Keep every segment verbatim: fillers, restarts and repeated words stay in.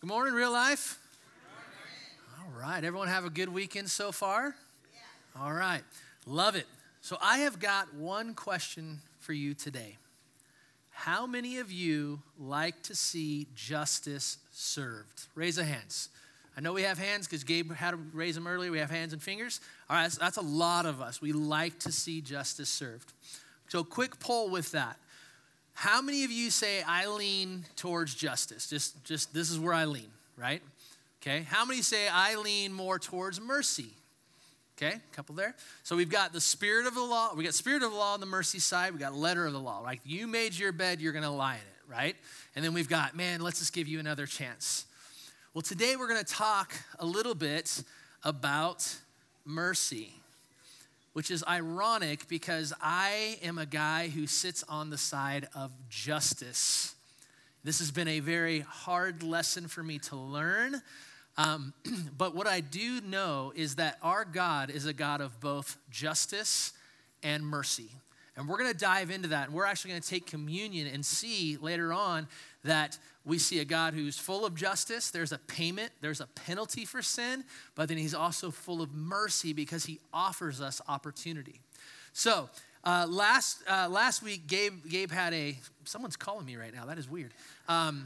Good morning, real life. All right, everyone have a good weekend so far? Yeah. All right, love it. So I have got one question for you today. How many of you like to see justice served? Raise a hands. I know we have hands because Gabe had to raise them earlier. We have hands and fingers. All right, that's, that's a lot of us. We like to see justice served. So quick poll with that. How many of you say, I lean towards justice? Just, just this is where I lean, right? Okay. How many say, I lean more towards mercy? Okay, a couple there. So we've got the spirit of the law. We got spirit of the law on the mercy side. We got letter of the law. Like you made your bed, you're going to lie in it, right? And then we've got, man, let's just give you another chance. Well, today we're going to talk a little bit about mercy, which is ironic because I am a guy who sits on the side of justice. This has been a very hard lesson for me to learn. Um, but what I do know is that our God is a God of both justice and mercy. And we're going to dive into that. And we're actually going to take communion and see later on that we see a God who's full of justice. There's a payment. There's a penalty for sin. But then he's also full of mercy because he offers us opportunity. So uh, last uh, last week, Gabe, Gabe had a, someone's calling me right now. That is weird. Um,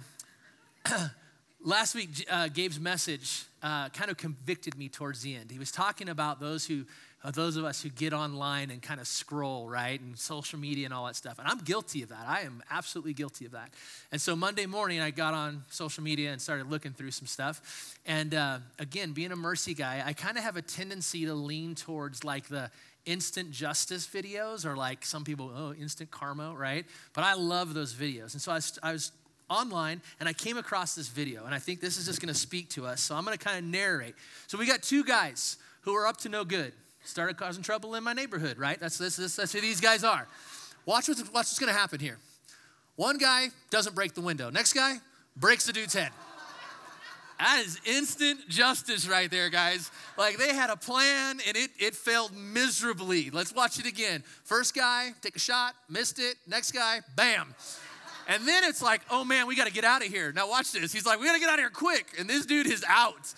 last week, uh, Gabe's message uh, kind of convicted me towards the end. He was talking about those who Uh, those of us who get online and kind of scroll, right, and social media and all that stuff. And I'm guilty of that. I am absolutely guilty of that. And so Monday morning, I got on social media and started looking through some stuff. And uh, again, being a mercy guy, I kind of have a tendency to lean towards like the instant justice videos or like some people, oh, instant karma, right? But I love those videos. And so I was, I was online and I came across this video. And I think this is just going to speak to us. So I'm going to kind of narrate. So we got two guys who are up to no good. Started causing trouble in my neighborhood, right? That's this, this, that's who these guys are. Watch what's, watch what's going to happen here. One guy doesn't break the window. Next guy breaks the dude's head. That is instant justice right there, guys. Like they had a plan and it, it failed miserably. Let's watch it again. First guy, take a shot, missed it. Next guy, bam. And then it's like, oh man, we got to get out of here. Now watch this. He's like, we got to get out of here quick. And this dude is out.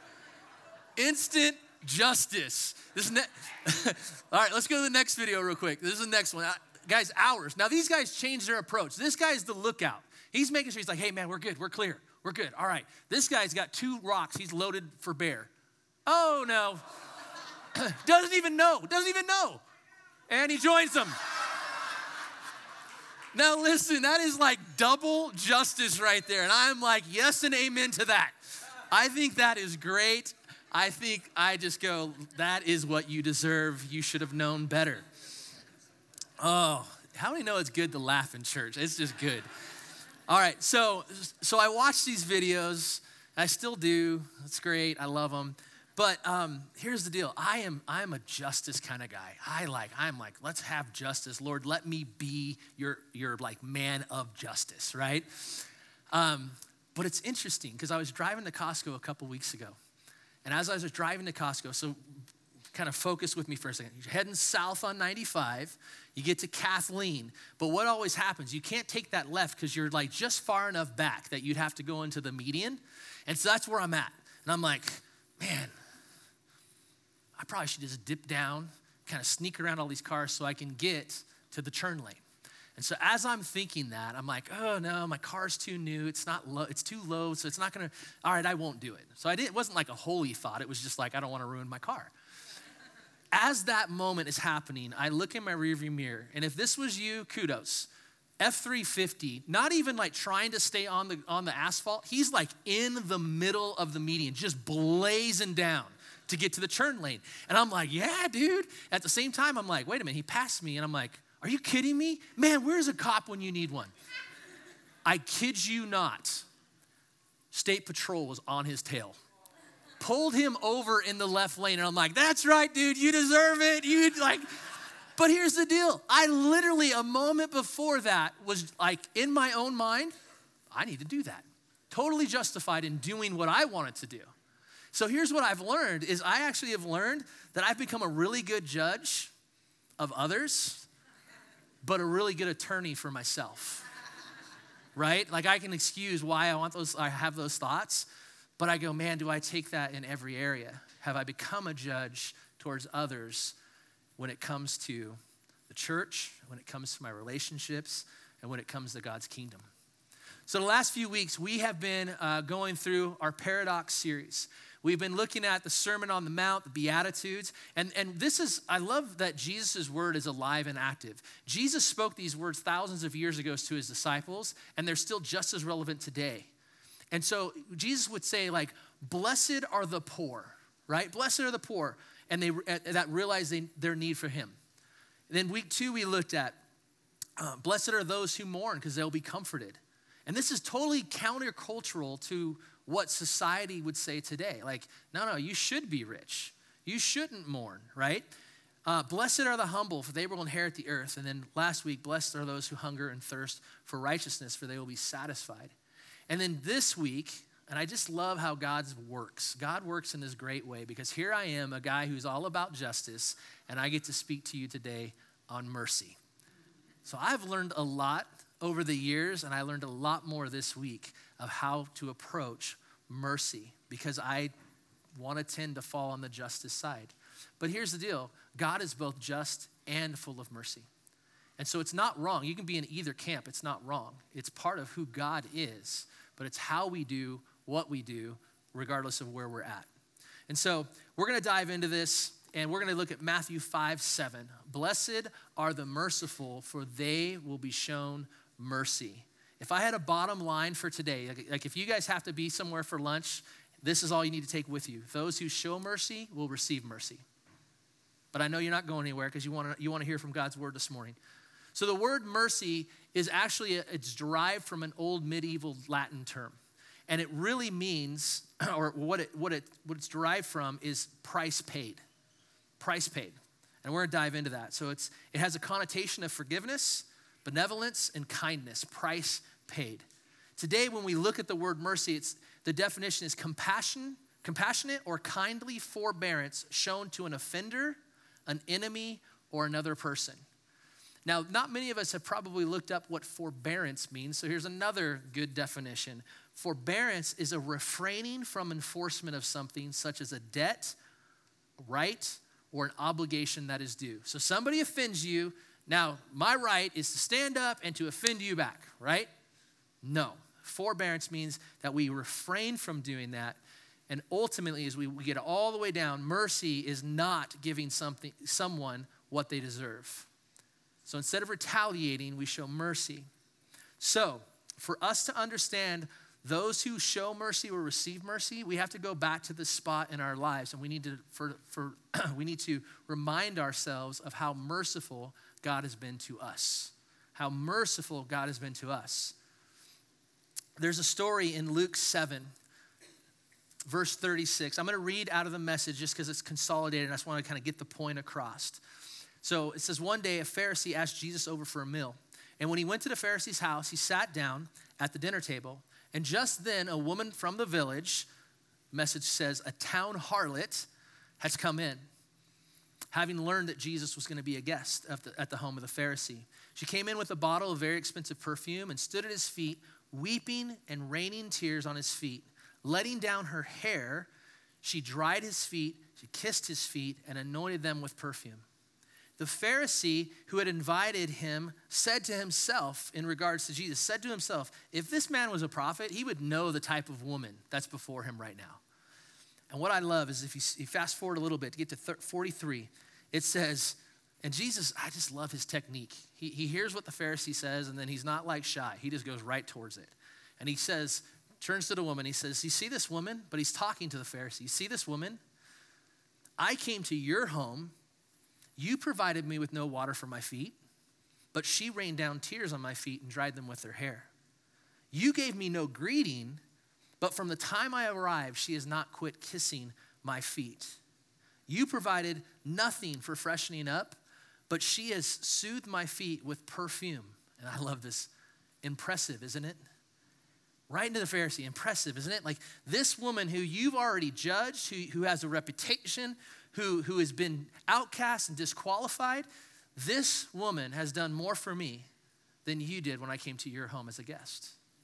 Instant justice. This is ne- All right, let's go to the next video real quick. This is the next one. Uh, guys, hours. Now, these guys changed their approach. This guy's the lookout. He's making sure he's like, hey, man, we're good. We're clear. We're good. All right. This guy's got two rocks. He's loaded for bear. Oh, no. Doesn't even know. Doesn't even know. And he joins them. Now, listen, that is like double justice right there. And I'm like, yes and amen to that. I think that is great. I think I just go, that is what you deserve. You should have known better. Oh, how many know it's good to laugh in church? It's just good. All right, so so I watch these videos. I still do. It's great. I love them. But um, here's the deal. I am I am a justice kind of guy. I like I'm like, let's have justice, Lord. Let me be your your like man of justice, right? Um, but it's interesting because I was driving to Costco a couple weeks ago. And as I was driving to Costco, so kind of focus with me for a second. You're heading south on ninety-five. You get to Kathleen. But what always happens, you can't take that left because you're like just far enough back that you'd have to go into the median. And so that's where I'm at. And I'm like, man, I probably should just dip down, kind of sneak around all these cars so I can get to the turn lane. And so as I'm thinking that, I'm like, oh no, my car's too new. It's not low. It's too low, so it's not gonna, all right, I won't do it. So I didn't, it wasn't like a holy thought. It was just like, I don't wanna ruin my car. As that moment is happening, I look in my rearview mirror, and if this was you, kudos. F three fifty, not even like trying to stay on the on the asphalt. He's like in the middle of the median, just blazing down to get to the turn lane. And I'm like, yeah, dude. At the same time, I'm like, wait a minute, he passed me, and I'm like, are you kidding me? Man, where's a cop when you need one? I kid you not. State Patrol was on his tail. Pulled him over in the left lane. And I'm like, that's right, dude. You deserve it. You like, but here's the deal. I literally, a moment before that, was like in my own mind, I need to do that. Totally justified in doing what I wanted to do. So here's what I've learned is I actually have learned that I've become a really good judge of others, but a really good attorney for myself. right? Like I can excuse why I want those, I have those thoughts, but I go, man, do I take that in every area? Have I become a judge towards others when it comes to the church, when it comes to my relationships, and when it comes to God's kingdom? So the last few weeks, we have been uh, going through our Paradox series. We've been looking at the Sermon on the Mount, the Beatitudes, and, and this is, I love that Jesus' word is alive and active. Jesus spoke these words thousands of years ago to his disciples, and they're still just as relevant today. And so Jesus would say, like, blessed are the poor, right? Blessed are the poor, and they that realize they, their need for him. And then week two, we looked at, uh, blessed are those who mourn because they'll be comforted. And this is totally countercultural to what society would say today. Like, no, no, you should be rich. You shouldn't mourn, right? Uh, blessed are the humble, for they will inherit the earth. And then last week, blessed are those who hunger and thirst for righteousness, for they will be satisfied. And then this week, and I just love how God works. God works in this great way, because here I am, a guy who's all about justice, and I get to speak to you today on mercy. So I've learned a lot over the years, and I learned a lot more this week of how to approach mercy, because I want to tend to fall on the justice side. But here's the deal. God is both just and full of mercy. And so it's not wrong. You can be in either camp. It's not wrong. It's part of who God is, but it's how we do what we do regardless of where we're at. And so we're going to dive into this, and we're going to look at Matthew five seven. Blessed are the merciful, for they will be shown mercy. If I had a bottom line for today, like, like if you guys have to be somewhere for lunch, this is all you need to take with you. Those who show mercy will receive mercy. But I know you're not going anywhere because you want to you want to hear from God's word this morning. So the word mercy is actually, a, it's derived from an old medieval Latin term. And it really means, or what it what it what it's derived from is price paid. Price paid. And we're going to dive into that. So it's it has a connotation of forgiveness, benevolence, and kindness. Price paid. Today, when we look at the word mercy, it's the definition is compassion, compassionate or kindly forbearance shown to an offender, an enemy, or another person. Now, not many of us have probably looked up what forbearance means, so here's another good definition. Forbearance is a refraining from enforcement of something such as a debt, right, or an obligation that is due. So somebody offends you. Now, my right is to stand up and to offend you back, right? No. Forbearance means that we refrain from doing that. And ultimately, as we, we get all the way down, mercy is not giving something, someone what they deserve. So instead of retaliating, we show mercy. So for us to understand those who show mercy will receive mercy, we have to go back to the spot in our lives, and we need to for, for we need to remind ourselves of how merciful God has been to us. How merciful God has been to us. There's a story in Luke seven, verse thirty-six. I'm going to read out of the Message just because it's consolidated, and I just want to kind of get the point across. So it says, one day a Pharisee asked Jesus over for a meal. And when he went to the Pharisee's house, he sat down at the dinner table. And just then a woman from the village, Message says, a town harlot, has come in, having learned that Jesus was going to be a guest at the, at the home of the Pharisee. She came in with a bottle of very expensive perfume and stood at his feet, weeping and raining tears on his feet. Letting down her hair, she dried his feet, she kissed his feet, and anointed them with perfume. The Pharisee who had invited him said to himself, in regards to Jesus, said to himself, if this man was a prophet, he would know the type of woman that's before him right now. And what I love is if you, you fast forward a little bit to get to forty-three, it says, and Jesus, I just love his technique. He, he hears what the Pharisee says, and then he's not like shy. He just goes right towards it. And he says, turns to the woman, he says, you see this woman? But he's talking to the Pharisee. You see this woman? I came to your home. You provided me with no water for my feet, but she rained down tears on my feet and dried them with her hair. You gave me no greeting, but from the time I arrived, she has not quit kissing my feet. You provided nothing for freshening up, but she has soothed my feet with perfume. And I love this. Impressive, isn't it? Right into the Pharisee. Impressive, isn't it? Like this woman who you've already judged, who, who has a reputation, who, who has been outcast and disqualified, this woman has done more for me than you did when I came to your home as a guest.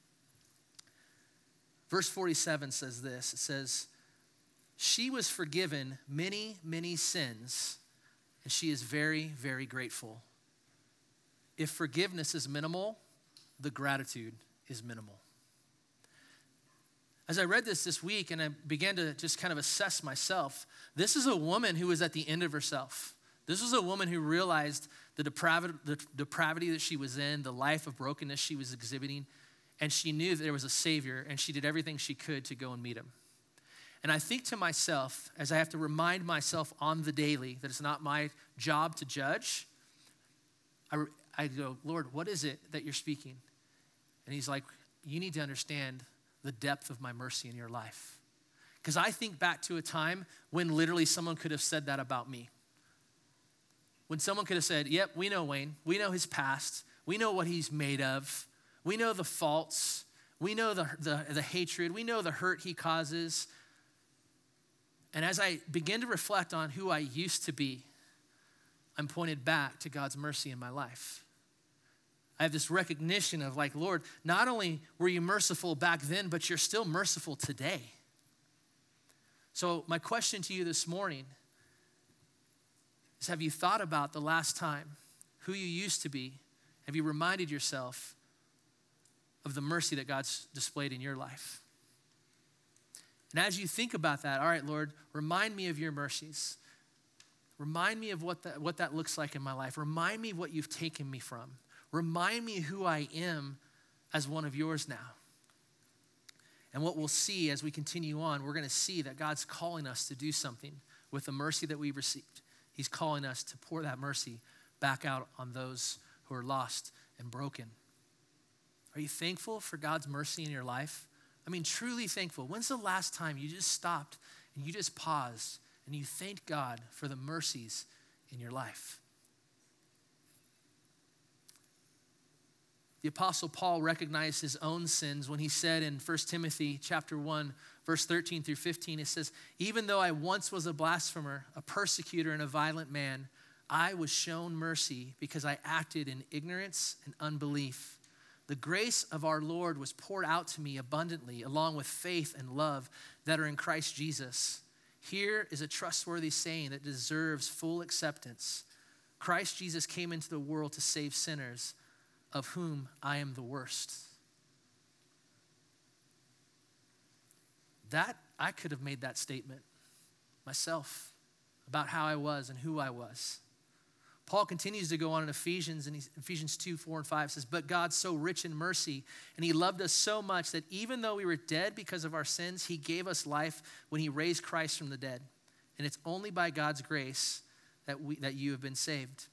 Verse forty-seven says this. It says, she was forgiven many, many sins, and she is very, very grateful. If forgiveness is minimal, the gratitude is minimal. As I read this this week and I began to just kind of assess myself, this is a woman who was at the end of herself. This was a woman who realized the depravity, the depravity that she was in, the life of brokenness she was exhibiting, and she knew that there was a Savior, and she did everything she could to go and meet him. And I think to myself, as I have to remind myself on the daily that it's not my job to judge, I, I go, Lord, what is it that you're speaking? And he's like, you need to understand the depth of my mercy in your life. Because I think back to a time when literally someone could have said that about me. When someone could have said, yep, we know Wayne. We know his past. We know what he's made of. We know the faults. We know the, the, the hatred. We know the hurt he causes. And as I begin to reflect on who I used to be, I'm pointed back to God's mercy in my life. I have this recognition of like, Lord, not only were you merciful back then, but you're still merciful today. So my question to you this morning is, have you thought about the last time, who you used to be? Have you reminded yourself of the mercy that God's displayed in your life? And as you think about that, all right, Lord, remind me of your mercies. Remind me of what that, what that looks like in my life. Remind me what you've taken me from. Remind me who I am as one of yours now. And what we'll see as we continue on, we're going to see that God's calling us to do something with the mercy that we've received. He's calling us to pour that mercy back out on those who are lost and broken. Are you thankful for God's mercy in your life? I mean, truly thankful. When's the last time you just stopped and you just paused and you thanked God for the mercies in your life? The Apostle Paul recognized his own sins when he said in First Timothy chapter one, verse thirteen through fifteen, it says, even though I once was a blasphemer, a persecutor, and a violent man, I was shown mercy because I acted in ignorance and unbelief. The grace of our Lord was poured out to me abundantly, along with faith and love that are in Christ Jesus. Here is a trustworthy saying that deserves full acceptance. Christ Jesus came into the world to save sinners, of whom I am the worst. That, I could have made that statement myself about how I was and who I was. Paul continues to go on in Ephesians, and Ephesians two, four, and five says, but God's so rich in mercy, and he loved us so much that even though we were dead because of our sins, he gave us life when he raised Christ from the dead. And it's only by God's grace that we that you have been saved.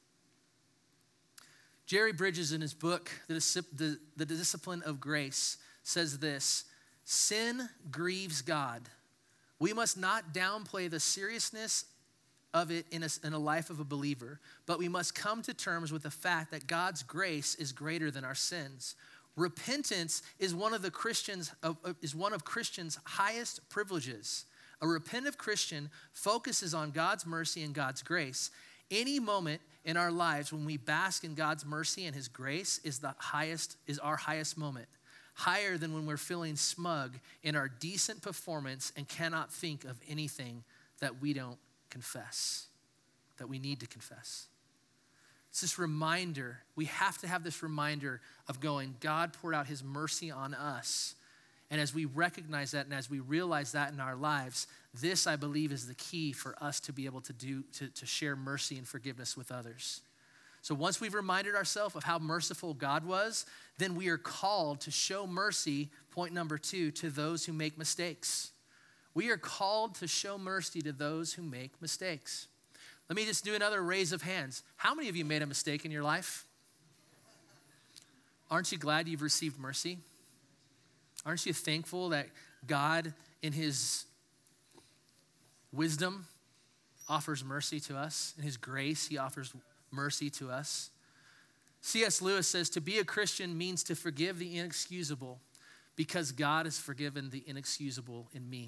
Jerry Bridges, in his book, The, the, the Discipline of Grace, says this: sin grieves God. We must not downplay the seriousness of it in a, in a life of a believer, but we must come to terms with the fact that God's grace is greater than our sins. Repentance is one of the Christians of, is one of Christians' highest privileges. A repentant Christian focuses on God's mercy and God's grace. Any moment in our lives when we bask in God's mercy and his grace is the highest, is our highest moment. Higher than when we're feeling smug in our decent performance and cannot think of anything that we don't confess, that we need to confess. It's this reminder. We have to have this reminder of going, God poured out his mercy on us. And as we recognize that and as we realize that in our lives, this, I believe, is the key for us to be able to do, to, to share mercy and forgiveness with others. So once we've reminded ourselves of how merciful God was, then we are called to show mercy, point number two, to those who make mistakes. We are called to show mercy to those who make mistakes. Let me just do another raise of hands. How many of you made a mistake in your life? Aren't you glad you've received mercy? Aren't you thankful that God, in his wisdom, offers mercy to us? In his grace, he offers mercy to us. C S Lewis says, to be a Christian means to forgive the inexcusable because God has forgiven the inexcusable in me.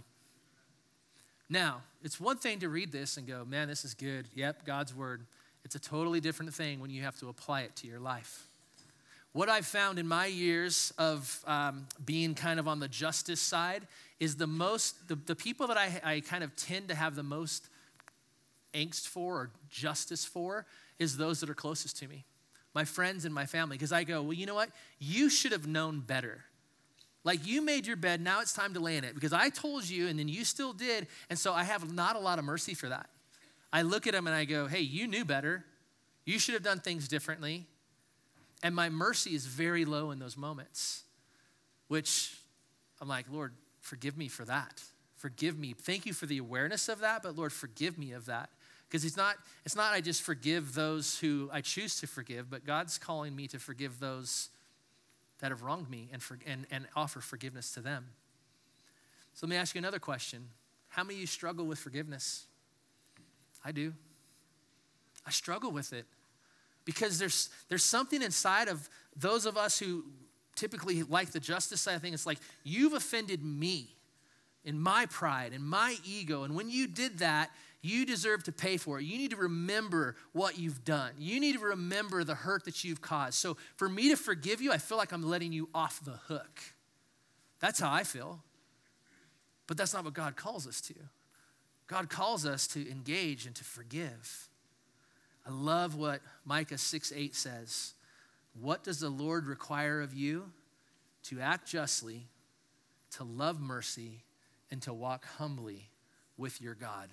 Now, it's one thing to read this and go, man, this is good. Yep, God's word. It's a totally different thing when you have to apply it to your life. What I've found in my years of um, being kind of on the justice side is the most, the, the people that I, I kind of tend to have the most angst for or justice for is those that are closest to me, my friends and my family. Because I go, well, you know what? You should have known better. Like you made your bed, now it's time to lay in it because I told you and then you still did. And so I have not a lot of mercy for that. I look at them and I go, hey, you knew better. You should have done things differently. And my mercy is very low in those moments, which I'm like, Lord, forgive me for that. Forgive me. Thank you for the awareness of that, but Lord, forgive me of that. Because it's not, it's not I just forgive those who I choose to forgive, but God's calling me to forgive those that have wronged me and, for, and, and offer forgiveness to them. So let me ask you another question. How many of you struggle with forgiveness? I do. I struggle with it. Because there's there's something inside of those of us who typically like the justice side of things. It's like, you've offended me in my pride and my ego. And when you did that, you deserve to pay for it. You need to remember what you've done. You need to remember the hurt that you've caused. So for me to forgive you, I feel like I'm letting you off the hook. That's how I feel. But that's not what God calls us to. God calls us to engage and to forgive. I love what Micah six eight says. What does the Lord require of you? To act justly, to love mercy, and to walk humbly with your God.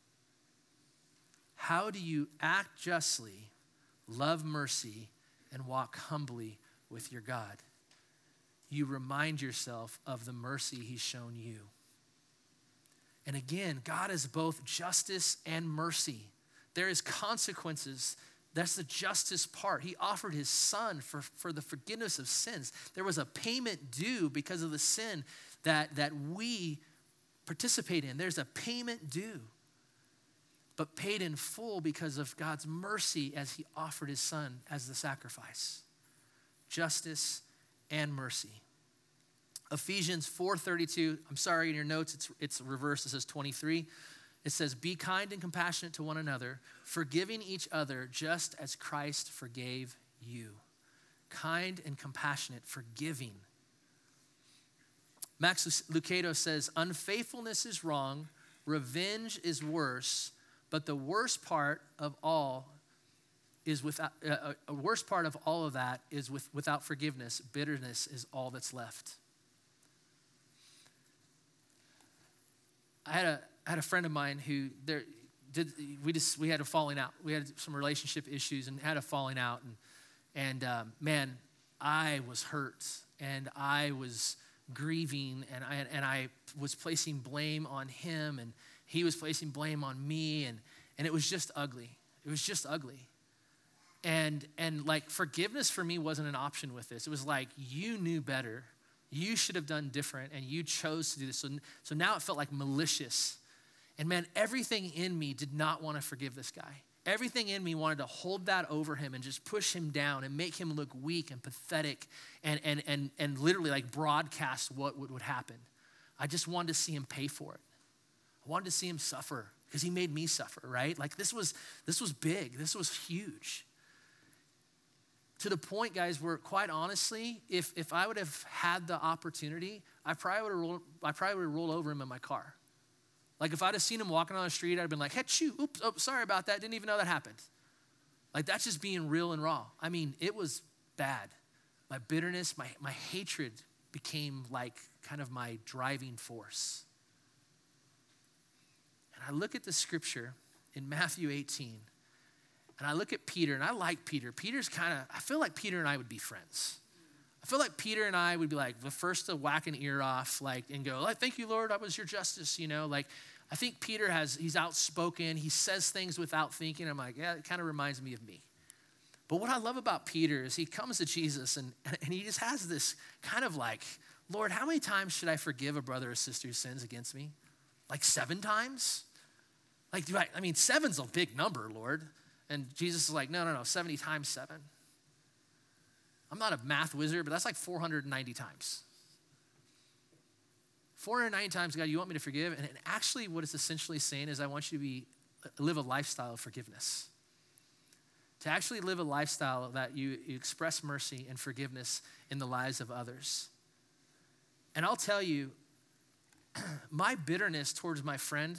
How do you act justly, love mercy, and walk humbly with your God? You remind yourself of the mercy he's shown you. And again, God is both justice and mercy. There is consequences. That's the justice part. He offered his son for, for the forgiveness of sins. There was a payment due because of the sin that, that we participate in. There's a payment due, but paid in full because of God's mercy as he offered his son as the sacrifice. Justice and mercy. Ephesians four thirty-two, I'm sorry, in your notes, it's, it's reversed. It says twenty-three. It says, be kind and compassionate to one another, forgiving each other just as Christ forgave you. Kind and compassionate, forgiving. Max Lucado says, unfaithfulness is wrong, revenge is worse, but the worst part of all is without, uh, a worst part of all of that is with, without forgiveness. Bitterness is all that's left. I had a I had a friend of mine who there did we just we had a falling out. We had some relationship issues and had a falling out, and and um, man, I was hurt and I was grieving and I and I was placing blame on him and he was placing blame on me and and it was just ugly. It was just ugly. And and like forgiveness for me wasn't an option with this. It was like, you knew better. You should have done different and you chose to do this. So, so now it felt like malicious. And man, everything in me did not want to forgive this guy. Everything in me wanted to hold that over him and just push him down and make him look weak and pathetic and, and, and, and literally like broadcast what would, would happen. I just wanted to see him pay for it. I wanted to see him suffer because he made me suffer, right? Like this was, this was big. This was huge. To the point, guys, where quite honestly, if, if I would have had the opportunity, I probably would have rolled, I probably would have rolled over him in my car. Like if I'd have seen him walking on the street, I'd have been like, hey, shoot, oops, oh, sorry about that. Didn't even know that happened. Like that's just being real and raw. I mean, it was bad. My bitterness, my, my hatred became like kind of my driving force. And I look at the scripture in Matthew eighteen, and I look at Peter, and I like Peter. Peter's kind of, I feel like Peter and I would be friends. I feel like Peter and I would be like the first to whack an ear off, like, and go, like, thank you, Lord, that was your justice, you know? Like, I think Peter has, he's outspoken. He says things without thinking. I'm like, yeah, it kind of reminds me of me. But what I love about Peter is he comes to Jesus, and, and he just has this kind of like, Lord, how many times should I forgive a brother or sister who sins against me? Like seven times? Like, do I, I mean, seven's a big number, Lord. And Jesus is like, no, no, no, seventy times seven. I'm not a math wizard, but that's like four hundred ninety times. four hundred ninety times, God, you want me to forgive? And actually what it's essentially saying is I want you to be live a lifestyle of forgiveness. to actually live a lifestyle that you, you express mercy and forgiveness in the lives of others. And I'll tell you, my bitterness towards my friend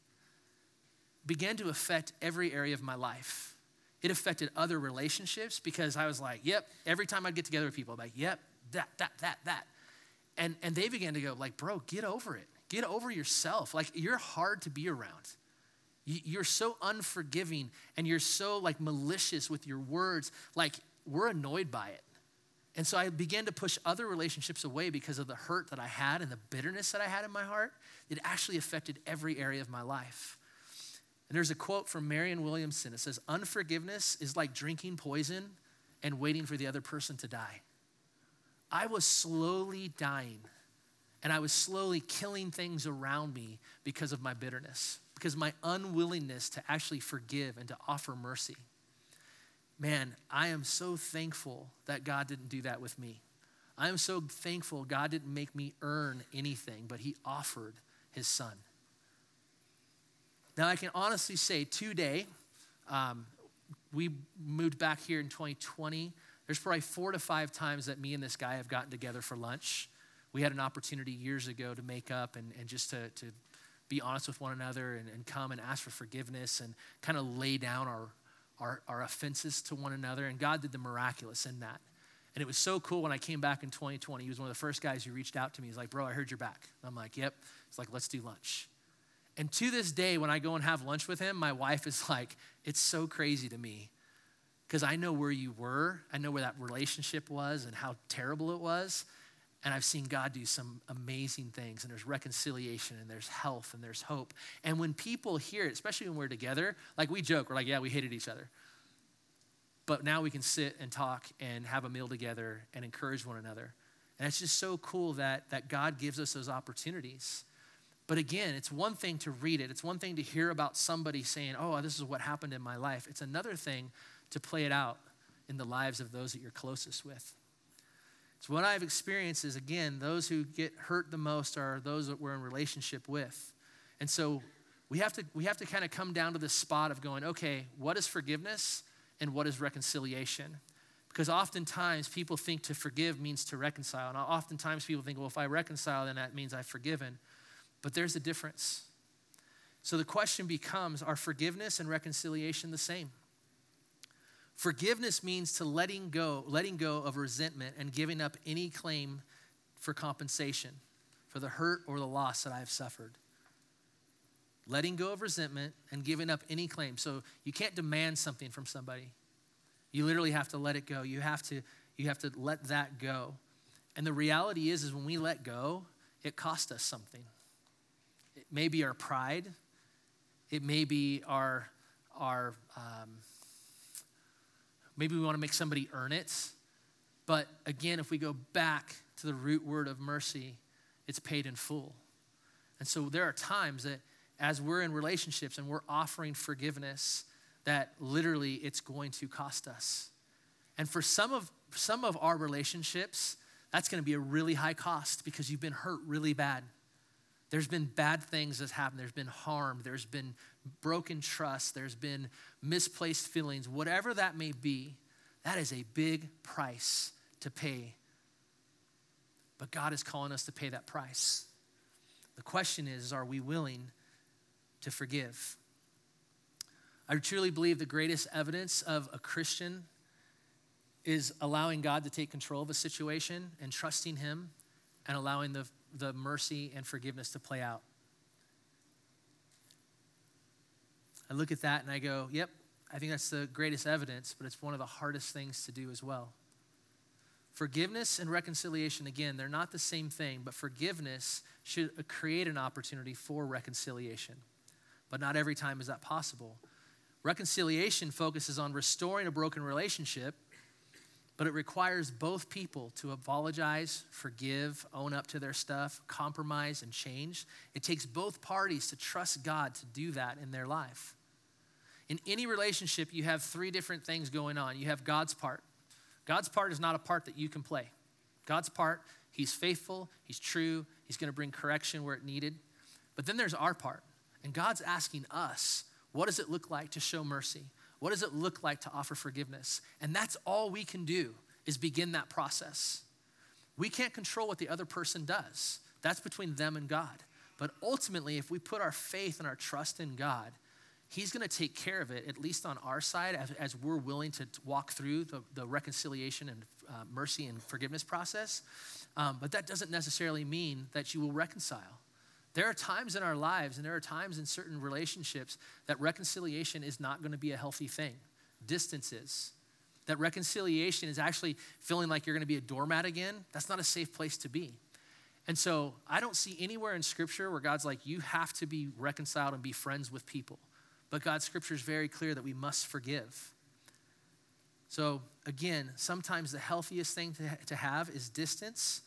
began to affect every area of my life. It affected other relationships because I was like, yep, every time I'd get together with people, I'm like, yep, that, that, that, that. And, and they began to go like, bro, get over it. Get over yourself. Like, you're hard to be around. You, you're so unforgiving and you're so like malicious with your words. Like, we're annoyed by it. And so I began to push other relationships away because of the hurt that I had and the bitterness that I had in my heart. It actually affected every area of my life. And there's a quote from Marianne Williamson. It says, unforgiveness is like drinking poison and waiting for the other person to die. I was slowly dying, and I was slowly killing things around me because of my bitterness, because of my unwillingness to actually forgive and to offer mercy. Man, I am so thankful that God didn't do that with me. I am so thankful God didn't make me earn anything, but he offered his son. Now, I can honestly say today, um, we moved back here in twenty twenty. There's probably four to five times that me and this guy have gotten together for lunch. We had an opportunity years ago to make up and, and just to, to be honest with one another and, and come and ask for forgiveness and kind of lay down our, our, our offenses to one another. And God did the miraculous in that. And it was so cool when I came back in twenty twenty. He was one of the first guys who reached out to me. He's like, bro, I heard you're back. And I'm like, yep. He's like, let's do lunch. And to this day, when I go and have lunch with him, my wife is like, it's so crazy to me because I know where you were. I know where that relationship was and how terrible it was. And I've seen God do some amazing things. And there's reconciliation and there's health and there's hope. And when people hear it, especially when we're together, like we joke, we're like, yeah, we hated each other. But now we can sit and talk and have a meal together and encourage one another. And it's just so cool that, that God gives us those opportunities. But again, it's one thing to read it. It's one thing to hear about somebody saying, oh, this is what happened in my life. It's another thing to play it out in the lives of those that you're closest with. So what I've experienced is, again, those who get hurt the most are those that we're in relationship with. And so we have to we have to kind of come down to this spot of going, okay, what is forgiveness and what is reconciliation? Because oftentimes people think to forgive means to reconcile. And oftentimes people think, well, if I reconcile, then that means I've forgiven. But there's a difference. So the question becomes, are forgiveness and reconciliation the same? Forgiveness means to letting go, letting go of resentment and giving up any claim for compensation for the hurt or the loss that I have suffered. Letting go of resentment and giving up any claim. So you can't demand something from somebody. You literally have to let it go. You have to, you have to let that go. And the reality is, is when we let go, it costs us something. It may be our pride. It may be our, our um, maybe we want to make somebody earn it. But again, if we go back to the root word of mercy, it's paid in full. And so there are times that as we're in relationships and we're offering forgiveness, that literally it's going to cost us. And for some of some of our relationships, that's going to be a really high cost because you've been hurt really bad. There's been bad things that happened. There's been harm. There's been broken trust. There's been misplaced feelings. Whatever that may be, that is a big price to pay. But God is calling us to pay that price. The question is, are we willing to forgive? I truly believe the greatest evidence of a Christian is allowing God to take control of a situation and trusting him and allowing the, the mercy and forgiveness to play out. I look at that and I go, yep, I think that's the greatest evidence, but it's one of the hardest things to do as well. Forgiveness and reconciliation, again, they're not the same thing, but forgiveness should create an opportunity for reconciliation. But not every time is that possible. Reconciliation focuses on restoring a broken relationship, but it requires both people to apologize, forgive, own up to their stuff, compromise, and change. It takes both parties to trust God to do that in their life. In any relationship, you have three different things going on. You have God's part. God's part is not a part that you can play. God's part, he's faithful, he's true, he's going to bring correction where it needed. But then there's our part, and God's asking us, what does it look like to show mercy? What does it look like to offer forgiveness? And that's all we can do is begin that process. We can't control what the other person does. That's between them and God. But ultimately, if we put our faith and our trust in God, he's going to take care of it, at least on our side, as, as we're willing to walk through the, the reconciliation and uh, mercy and forgiveness process. Um, but that doesn't necessarily mean that you will reconcile. There are times in our lives and there are times in certain relationships that reconciliation is not going to be a healthy thing. Distance is. That reconciliation is actually feeling like you're going to be a doormat again. That's not a safe place to be. And so I don't see anywhere in Scripture where God's like, you have to be reconciled and be friends with people. But God's Scripture is very clear that we must forgive. So again, sometimes the healthiest thing to, to have is distance.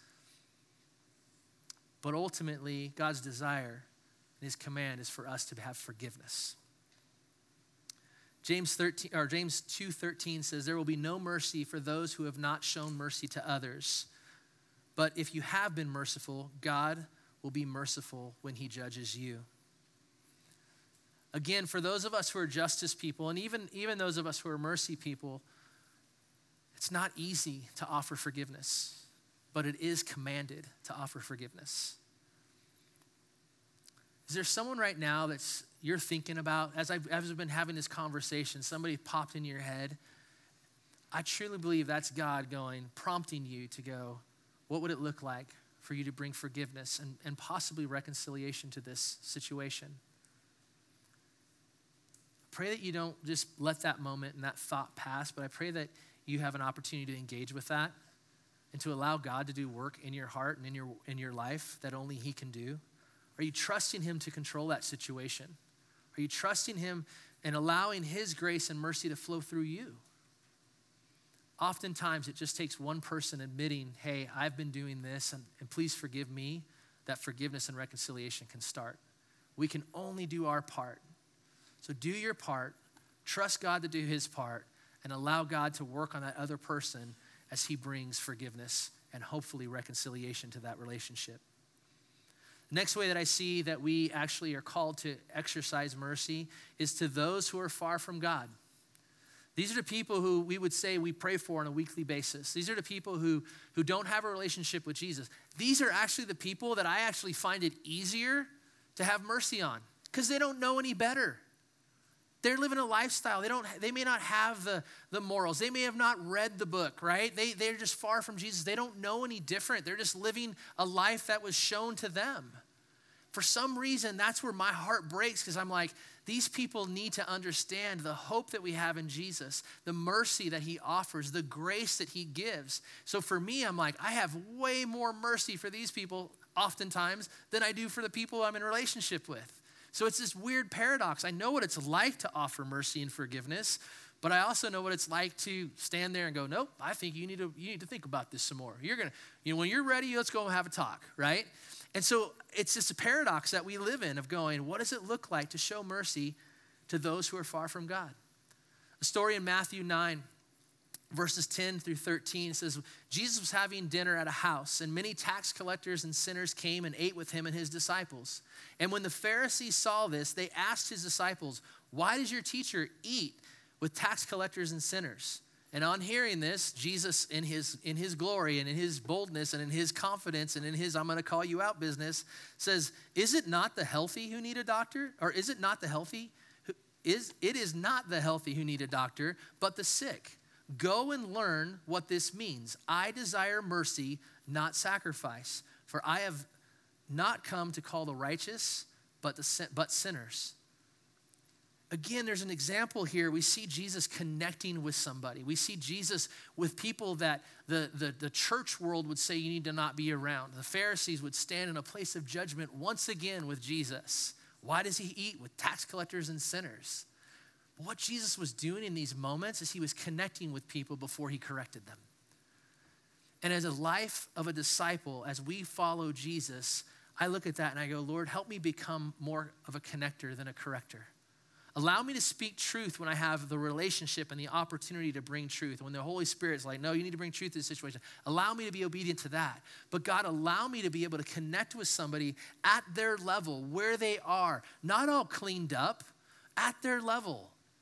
But ultimately, God's desire and his command is for us to have forgiveness. James thirteen or James two thirteen says, there will be no mercy for those who have not shown mercy to others. But if you have been merciful, God will be merciful when he judges you. Again, for those of us who are justice people, and even, even those of us who are mercy people, it's not easy to offer forgiveness, but it is commanded to offer forgiveness. Is there someone right now that's you're thinking about, as I've, as I've been having this conversation, somebody popped in your head? I truly believe that's God going, prompting you to go, what would it look like for you to bring forgiveness and, and possibly reconciliation to this situation? Pray that you don't just let that moment and that thought pass, but I pray that you have an opportunity to engage with that and to allow God to do work in your heart and in your, in your life that only he can do. Are you trusting him to control that situation? Are you trusting him and allowing his grace and mercy to flow through you? Oftentimes, it just takes one person admitting, hey, I've been doing this, and, and please forgive me, that forgiveness and reconciliation can start. We can only do our part. So do your part, trust God to do his part, and allow God to work on that other person as he brings forgiveness and hopefully reconciliation to that relationship. The next way that I see that we actually are called to exercise mercy is to those who are far from God. These are the people who we would say we pray for on a weekly basis. These are the people who, who don't have a relationship with Jesus. These are actually the people that I actually find it easier to have mercy on because they don't know any better. They're living a lifestyle. They don't. They may not have the, the morals. They may have not read the book, right? They, they're just far from Jesus. They don't know any different. They're just living a life that was shown to them. For some reason, that's where my heart breaks because I'm like, these people need to understand the hope that we have in Jesus, the mercy that he offers, the grace that he gives. So for me, I'm like, I have way more mercy for these people oftentimes than I do for the people I'm in relationship with. So it's this weird paradox. I know what it's like to offer mercy and forgiveness, but I also know what it's like to stand there and go, nope, I think you need to you need to think about this some more. You're gonna, you know, when you're ready, let's go and have a talk, right? And so it's just a paradox that we live in of going, what does it look like to show mercy to those who are far from God? A story in Matthew nine, verses ten through thirteen says, Jesus was having dinner at a house, and many tax collectors and sinners came and ate with him and his disciples. And when the Pharisees saw this, they asked his disciples, why does your teacher eat with tax collectors and sinners? And on hearing this, Jesus in his, in his glory and in his boldness and in his confidence and in his I'm going to call you out business says, is it not the healthy who need a doctor? Or is it not the healthy? Who, is, it is not the healthy who need a doctor, but the sick. Go and learn what this means. I desire mercy, not sacrifice. For I have not come to call the righteous, but, the, but sinners. Again, there's an example here. We see Jesus connecting with somebody. We see Jesus with people that the, the, the church world would say you need to not be around. The Pharisees would stand in a place of judgment once again with Jesus. Why does he eat with tax collectors and sinners? What Jesus was doing in these moments is he was connecting with people before he corrected them. And as a life of a disciple, as we follow Jesus, I look at that and I go, Lord, help me become more of a connector than a corrector. Allow me to speak truth when I have the relationship and the opportunity to bring truth. When the Holy Spirit's like, no, you need to bring truth to the situation. Allow me to be obedient to that. But God, allow me to be able to connect with somebody at their level, where they are, not all cleaned up, at their level.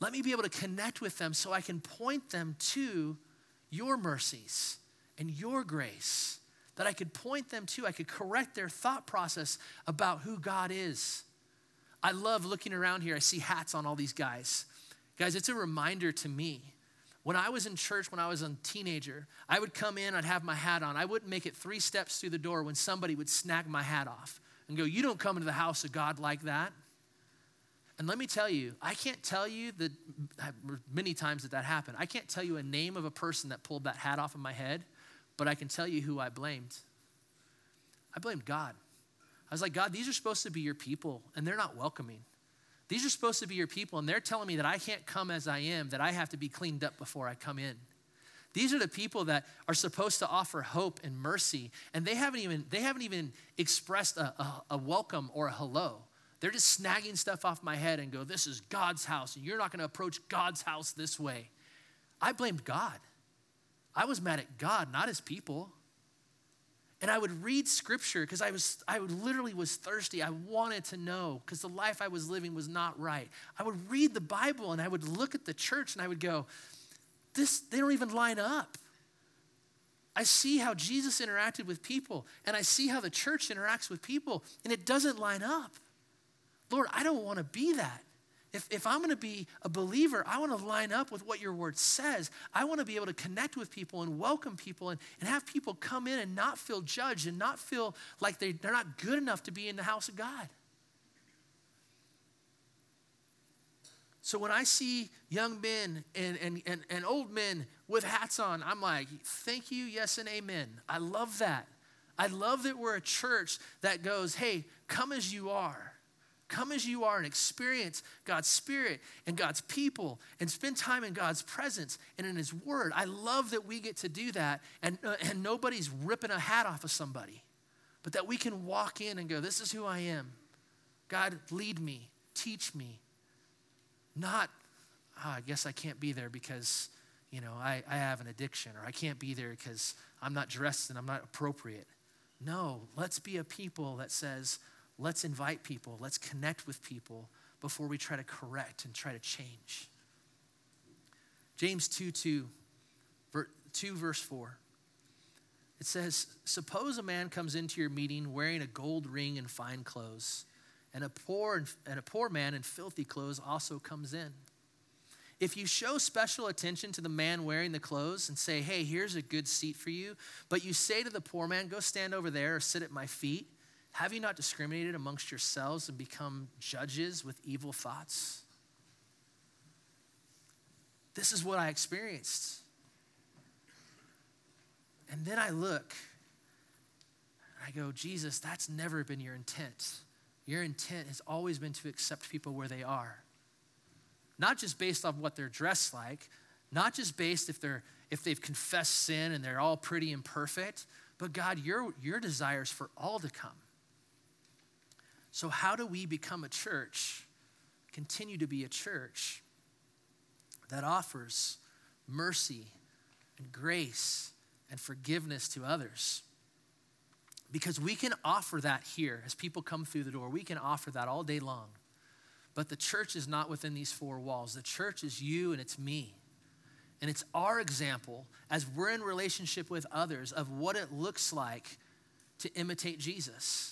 Let me be able to connect with them so I can point them to your mercies and your grace, that I could point them to, I could correct their thought process about who God is. I love looking around here. I see hats on all these guys. Guys, it's a reminder to me. When I was in church, when I was a teenager, I would come in, I'd have my hat on. I wouldn't make it three steps through the door when somebody would snag my hat off and go, you don't come into the house of God like that. And let me tell you, I can't tell you that many times that that happened. I can't tell you a name of a person that pulled that hat off of my head, but I can tell you who I blamed. I blamed God. I was like, God, these are supposed to be your people, and they're not welcoming. These are supposed to be your people, and they're telling me that I can't come as I am, that I have to be cleaned up before I come in. These are the people that are supposed to offer hope and mercy, and they haven't even, they haven't even expressed a, a, a welcome or a hello. They're just snagging stuff off my head and go, this is God's house, and you're not going to approach God's house this way. I blamed God. I was mad at God, not his people. And I would read scripture because I was, I literally was thirsty. I wanted to know because the life I was living was not right. I would read the Bible and I would look at the church and I would go, this, they don't even line up. I see how Jesus interacted with people and I see how the church interacts with people and it doesn't line up. Lord, I don't want to be that. If, if I'm going to be a believer, I want to line up with what your word says. I want to be able to connect with people and welcome people and, and have people come in and not feel judged and not feel like they, they're not good enough to be in the house of God. So when I see young men and, and, and, and old men with hats on, I'm like, thank you, yes, and amen. I love that. I love that we're a church that goes, hey, come as you are. Come as you are and experience God's Spirit and God's people and spend time in God's presence and in his word. I love that we get to do that and, uh, and nobody's ripping a hat off of somebody, but that we can walk in and go, this is who I am. God, lead me, teach me. Not, oh, I guess I can't be there because, you know, I, I have an addiction, or I can't be there because I'm not dressed and I'm not appropriate. No, let's be a people that says, let's invite people. Let's connect with people before we try to correct and try to change. James two, two, two verse four. It says, suppose a man comes into your meeting wearing a gold ring and fine clothes, and a poor and a poor man in filthy clothes also comes in. If you show special attention to the man wearing the clothes and say, hey, here's a good seat for you, but you say to the poor man, go stand over there or sit at my feet, have you not discriminated amongst yourselves and become judges with evil thoughts? This is what I experienced. And then I look, and I go, Jesus, that's never been your intent. Your intent has always been to accept people where they are. Not just based on what they're dressed like, not just based if they're if they've confessed sin and they're all pretty and perfect, but God, your, your desires for all to come. So how do we become a church, continue to be a church that offers mercy and grace and forgiveness to others? Because we can offer that here as people come through the door. We can offer that all day long. But the church is not within these four walls. The church is you and it's me. And it's our example as we're in relationship with others of what it looks like to imitate Jesus.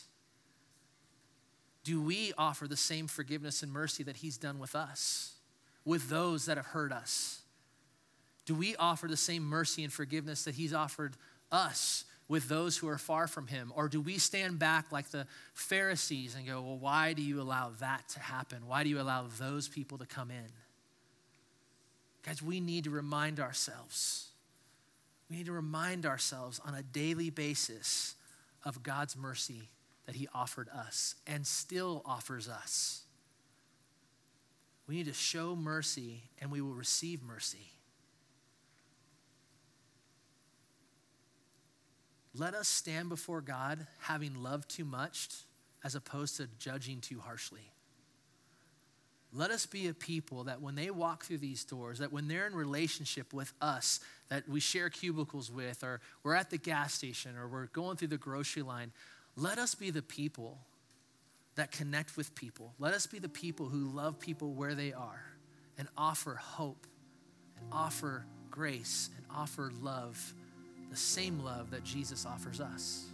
Do we offer the same forgiveness and mercy that he's done with us, with those that have hurt us? Do we offer the same mercy and forgiveness that he's offered us with those who are far from him? Or do we stand back like the Pharisees and go, well, why do you allow that to happen? Why do you allow those people to come in? Guys, we need to remind ourselves. We need to remind ourselves on a daily basis of God's mercy that he offered us and still offers us. We need to show mercy and we will receive mercy. Let us stand before God having loved too much as opposed to judging too harshly. Let us be a people that when they walk through these doors, that when they're in relationship with us, that we share cubicles with, or we're at the gas station, or we're going through the grocery line, let us be the people that connect with people. Let us be the people who love people where they are and offer hope and offer grace and offer love, the same love that Jesus offers us.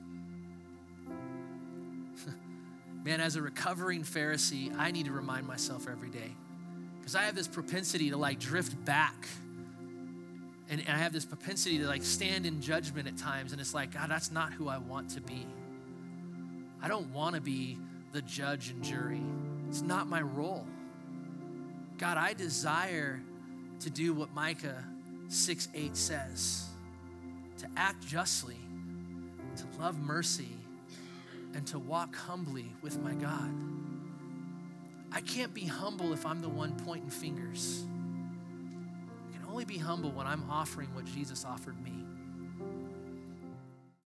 Man, as a recovering Pharisee, I need to remind myself every day, because I have this propensity to like drift back. And, and I have this propensity to like stand in judgment at times. And it's like, God, that's not who I want to be. I don't want to be the judge and jury. It's not my role. God, I desire to do what Micah six eight says, to act justly, to love mercy, and to walk humbly with my God. I can't be humble if I'm the one pointing fingers. I can only be humble when I'm offering what Jesus offered me.